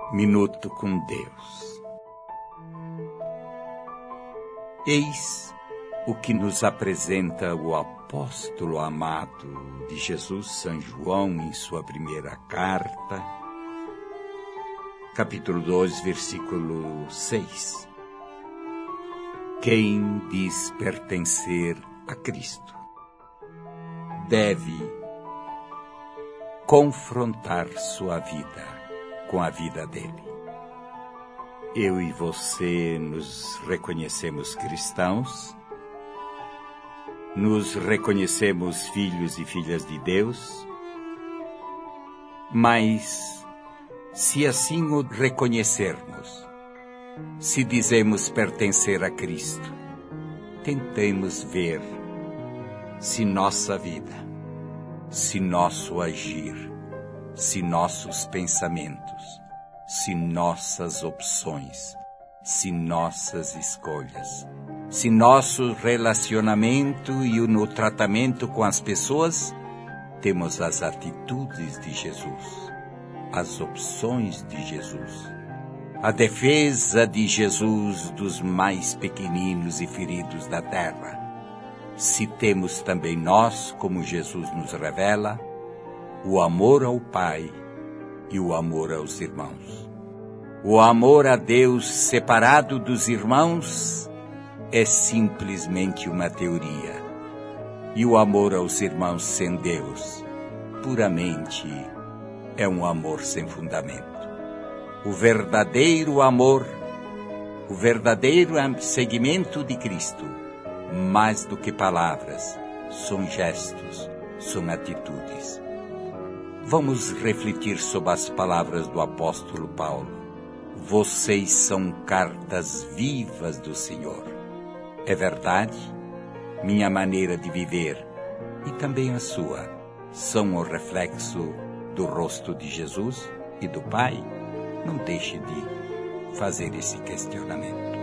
Minuto com Deus. Eis o que nos apresenta o apóstolo amado de Jesus, São João, em sua primeira carta, capítulo 2, versículo 6. Quem diz pertencer a Cristo deve confrontar sua vida com a vida dele. Eu e você nos reconhecemos cristãos, nos reconhecemos filhos e filhas de Deus, mas se assim o reconhecermos, se dizemos pertencer a Cristo, tentemos ver se nossa vida, se nosso agir, se nossos pensamentos, se nossas opções, se nossas escolhas, se nosso relacionamento e no tratamento com as pessoas, temos as atitudes de Jesus, as opções de Jesus, a defesa de Jesus dos mais pequeninos e feridos da terra. Se temos também nós, como Jesus nos revela, o amor ao Pai e o amor aos irmãos. O amor a Deus separado dos irmãos é simplesmente uma teoria. E o amor aos irmãos sem Deus, puramente, é um amor sem fundamento. O verdadeiro amor, o verdadeiro seguimento de Cristo, mais do que palavras, são gestos, são atitudes. Vamos refletir sobre as palavras do apóstolo Paulo. Vocês são cartas vivas do Senhor. É verdade? Minha maneira de viver e também a sua são o reflexo do rosto de Jesus e do Pai? Não deixe de fazer esse questionamento.